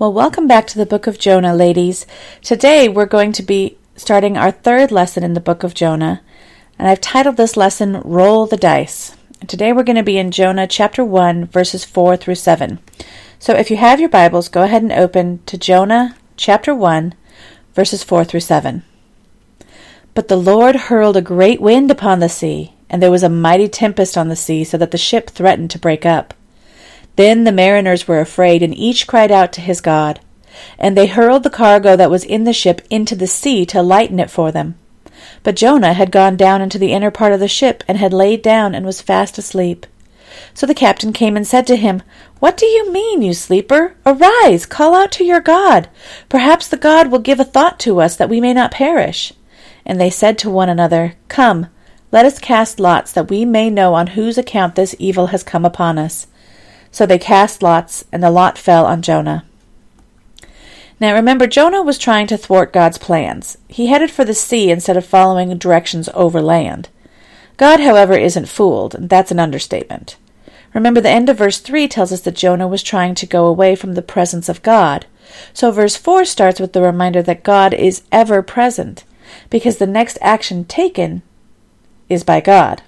Well, welcome back to the book of Jonah, ladies. Today we're going to be starting our third lesson in the book of Jonah, and I've titled this lesson, Roll the Dice. And today we're going to be in Jonah chapter 1, verses 4 through 7. So if you have your Bibles, go ahead and open to Jonah chapter 1, verses 4 through 7. But the Lord hurled a great wind upon the sea, and there was a mighty tempest on the sea, so that the ship threatened to break up. Then the mariners were afraid, and each cried out to his God. And they hurled the cargo that was in the ship into the sea to lighten it for them. But Jonah had gone down into the inner part of the ship, and had laid down, and was fast asleep. So the captain came and said to him, "What do you mean, you sleeper? Arise, call out to your God. Perhaps the God will give a thought to us, that we may not perish." And they said to one another, "Come, let us cast lots, that we may know on whose account this evil has come upon us." So they cast lots, and the lot fell on Jonah. Now remember, Jonah was trying to thwart God's plans. He headed for the sea instead of following directions over land. God, however, isn't fooled, and that's an understatement. Remember, the end of verse 3 tells us that Jonah was trying to go away from the presence of God. So verse 4 starts with the reminder that God is ever present, because the next action taken is by God.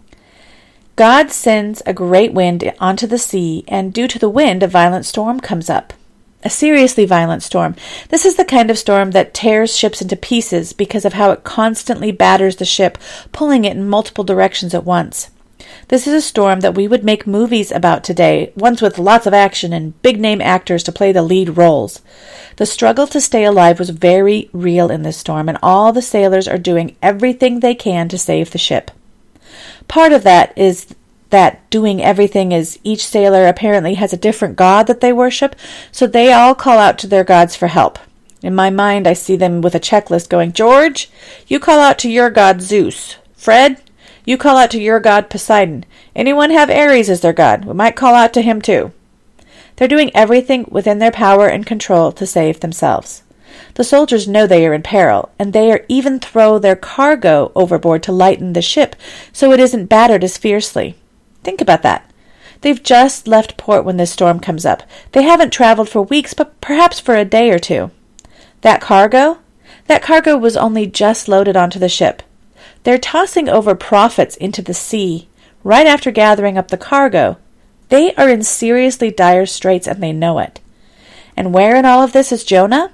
God sends a great wind onto the sea, and due to the wind, a violent storm comes up. A seriously violent storm. This is the kind of storm that tears ships into pieces because of how it constantly batters the ship, pulling it in multiple directions at once. This is a storm that we would make movies about today, ones with lots of action and big-name actors to play the lead roles. The struggle to stay alive was very real in this storm, and all the sailors are doing everything they can to save the ship. Part of that is that doing everything is each sailor apparently has a different god that they worship, so they all call out to their gods for help. In my mind, I see them with a checklist going, "George, you call out to your god Zeus. Fred, you call out to your god Poseidon. Anyone have Ares as their god? We might call out to him too." They're doing everything within their power and control to save themselves. The soldiers know they are in peril, and they even throw their cargo overboard to lighten the ship so it isn't battered as fiercely. Think about that. They've just left port when this storm comes up. They haven't traveled for weeks, but perhaps for a day or two. That cargo was only just loaded onto the ship. They're tossing over profits into the sea right after gathering up the cargo. They are in seriously dire straits, and they know it. And where in all of this is Jonah?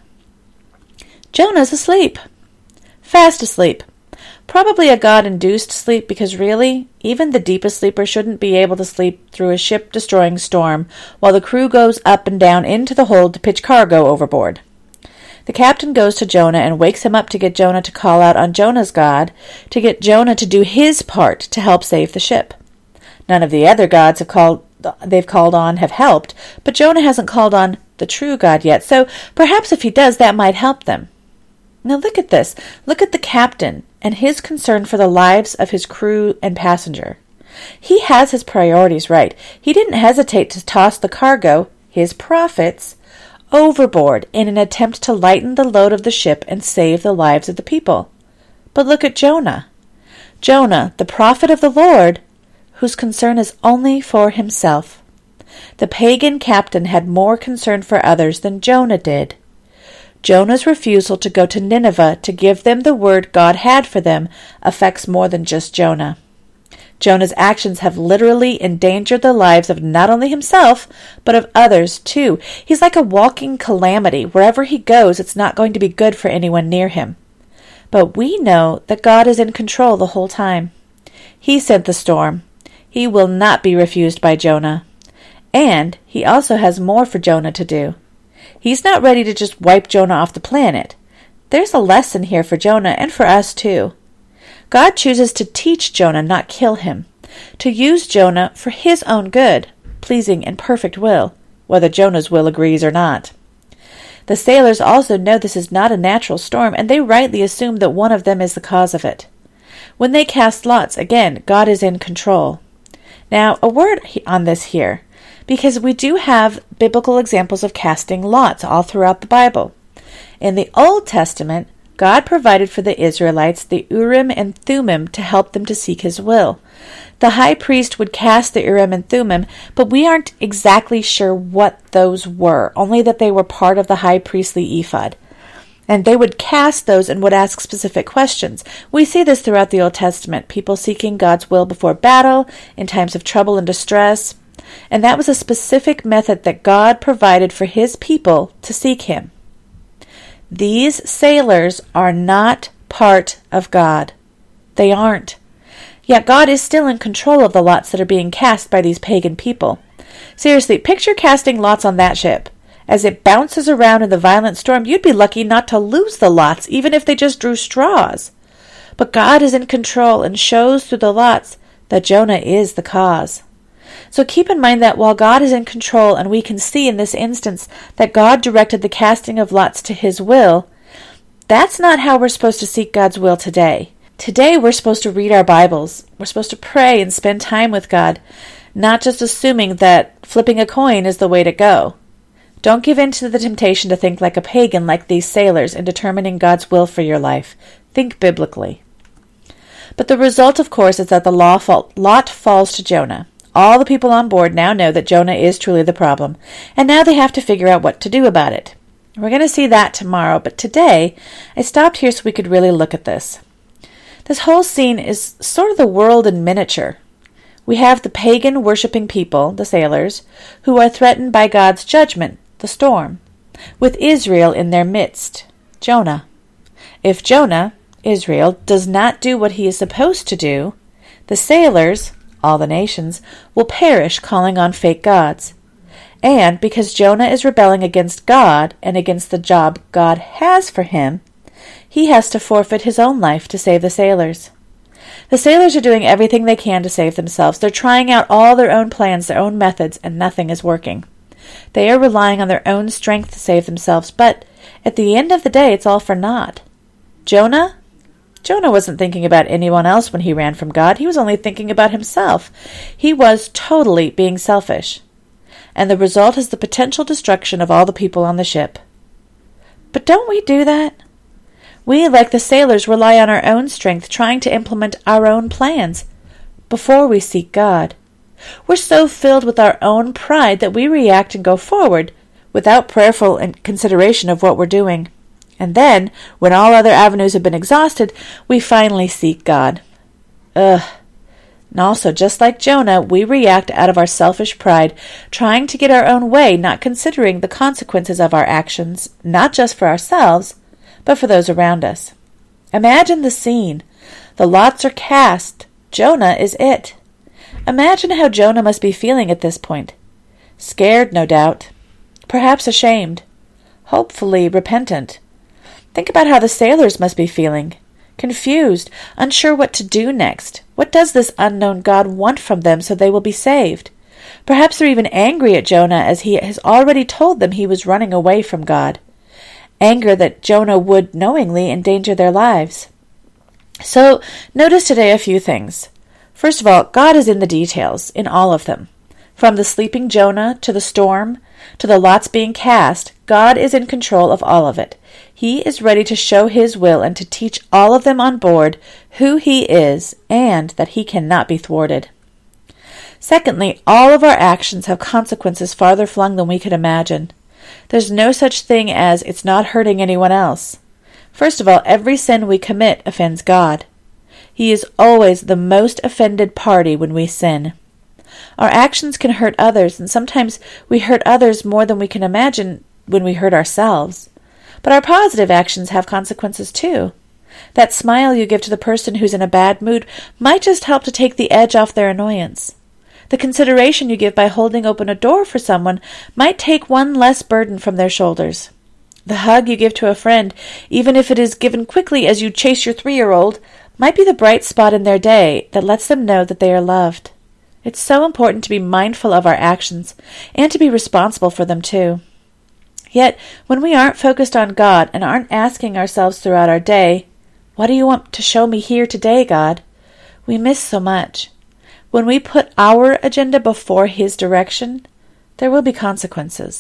Jonah's asleep. Fast asleep. Probably a God-induced sleep, because really, even the deepest sleeper shouldn't be able to sleep through a ship-destroying storm while the crew goes up and down into the hold to pitch cargo overboard. The captain goes to Jonah and wakes him up to get Jonah to call out on Jonah's God, to get Jonah to do his part to help save the ship. None of the other gods they've called on have helped, but Jonah hasn't called on the true God yet, so perhaps if he does, that might help them. Now look at this. Look at the captain and his concern for the lives of his crew and passenger. He has his priorities right. He didn't hesitate to toss the cargo, his profits, overboard in an attempt to lighten the load of the ship and save the lives of the people. But look at Jonah. Jonah, the prophet of the Lord, whose concern is only for himself. The pagan captain had more concern for others than Jonah did. Jonah's refusal to go to Nineveh to give them the word God had for them affects more than just Jonah. Jonah's actions have literally endangered the lives of not only himself, but of others too. He's like a walking calamity. Wherever he goes, it's not going to be good for anyone near him. But we know that God is in control the whole time. He sent the storm. He will not be refused by Jonah. And he also has more for Jonah to do. He's not ready to just wipe Jonah off the planet. There's a lesson here for Jonah and for us too. God chooses to teach Jonah, not kill him, to use Jonah for his own good, pleasing and perfect will, whether Jonah's will agrees or not. The sailors also know this is not a natural storm, and they rightly assume that one of them is the cause of it. When they cast lots, again, God is in control. Now, a word on this here, because we do have biblical examples of casting lots all throughout the Bible. In the Old Testament, God provided for the Israelites the Urim and Thummim to help them to seek his will. The high priest would cast the Urim and Thummim, but we aren't exactly sure what those were, only that they were part of the high priestly ephod. And they would cast those and would ask specific questions. We see this throughout the Old Testament, people seeking God's will before battle, in times of trouble and distress. And that was a specific method that God provided for his people to seek him. These sailors are not part of God. They aren't. Yet God is still in control of the lots that are being cast by these pagan people. Seriously, picture casting lots on that ship. As it bounces around in the violent storm, you'd be lucky not to lose the lots, even if they just drew straws. But God is in control and shows through the lots that Jonah is the cause. So keep in mind that while God is in control, and we can see in this instance that God directed the casting of lots to his will, that's not how we're supposed to seek God's will today. Today we're supposed to read our Bibles. We're supposed to pray and spend time with God, not just assuming that flipping a coin is the way to go. Don't give in to the temptation to think like a pagan like these sailors in determining God's will for your life. Think biblically. But the result, of course, is that the lot falls to Jonah. All the people on board now know that Jonah is truly the problem, and now they have to figure out what to do about it. We're going to see that tomorrow, but today I stopped here so we could really look at this. This whole scene is sort of the world in miniature. We have the pagan worshipping people, the sailors, who are threatened by God's judgment, the storm, with Israel in their midst, Jonah. If Jonah, Israel, does not do what he is supposed to do, the sailors, all the nations, will perish calling on fake gods. And because Jonah is rebelling against God and against the job God has for him, he has to forfeit his own life to save the sailors. The sailors are doing everything they can to save themselves. They're trying out all their own plans, their own methods, and nothing is working. They are relying on their own strength to save themselves, but at the end of the day, it's all for naught. Jonah wasn't thinking about anyone else when he ran from God. He was only thinking about himself. He was totally being selfish. And the result is the potential destruction of all the people on the ship. But don't we do that? We, like the sailors, rely on our own strength, trying to implement our own plans before we seek God. We're so filled with our own pride that we react and go forward without prayerful consideration of what we're doing. And then, when all other avenues have been exhausted, we finally seek God. And also, just like Jonah, we react out of our selfish pride, trying to get our own way, not considering the consequences of our actions, not just for ourselves, but for those around us. Imagine the scene. The lots are cast. Jonah is it. Imagine how Jonah must be feeling at this point. Scared, no doubt. Perhaps ashamed. Hopefully repentant. Think about how the sailors must be feeling. Confused, unsure what to do next. What does this unknown God want from them so they will be saved? Perhaps they're even angry at Jonah as he has already told them he was running away from God. Anger that Jonah would knowingly endanger their lives. So, notice today a few things. First of all, God is in the details, in all of them. From the sleeping Jonah to the storm, to the lots being cast, God is in control of all of it. He is ready to show his will and to teach all of them on board who he is and that he cannot be thwarted. Secondly, all of our actions have consequences farther flung than we could imagine. There's no such thing as it's not hurting anyone else. First of all, every sin we commit offends God. He is always the most offended party when we sin. Our actions can hurt others, and sometimes we hurt others more than we can imagine when we hurt ourselves. But our positive actions have consequences too. That smile you give to the person who's in a bad mood might just help to take the edge off their annoyance. The consideration you give by holding open a door for someone might take one less burden from their shoulders. The hug you give to a friend, even if it is given quickly as you chase your 3-year-old, might be the bright spot in their day that lets them know that they are loved. It's so important to be mindful of our actions and to be responsible for them too. Yet, when we aren't focused on God and aren't asking ourselves throughout our day, what do you want to show me here today, God? We miss so much. When we put our agenda before His direction, there will be consequences.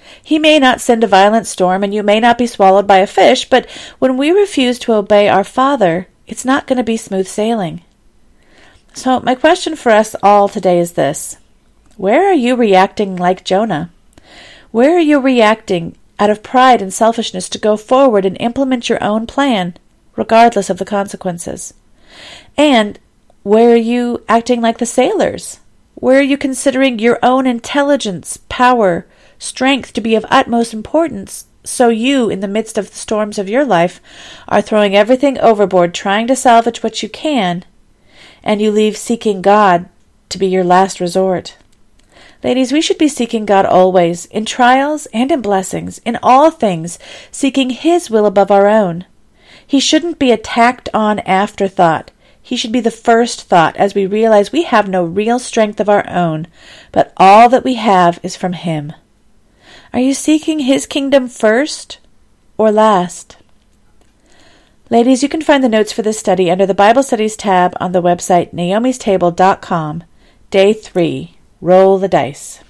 He may not send a violent storm, and you may not be swallowed by a fish, but when we refuse to obey our Father, it's not going to be smooth sailing. So my question for us all today is this: where are you reacting like Jonah? Where are you reacting out of pride and selfishness to go forward and implement your own plan, regardless of the consequences? And where are you acting like the sailors? Where are you considering your own intelligence, power, strength to be of utmost importance, so you, in the midst of the storms of your life, are throwing everything overboard, trying to salvage what you can, and you leave seeking God to be your last resort? Ladies, we should be seeking God always, in trials and in blessings, in all things, seeking His will above our own. He shouldn't be a tacked-on afterthought. He should be the first thought as we realize we have no real strength of our own, but all that we have is from Him. Are you seeking His kingdom first or last? Ladies, you can find the notes for this study under the Bible Studies tab on the website naomistable.com. Day 3. Roll the dice.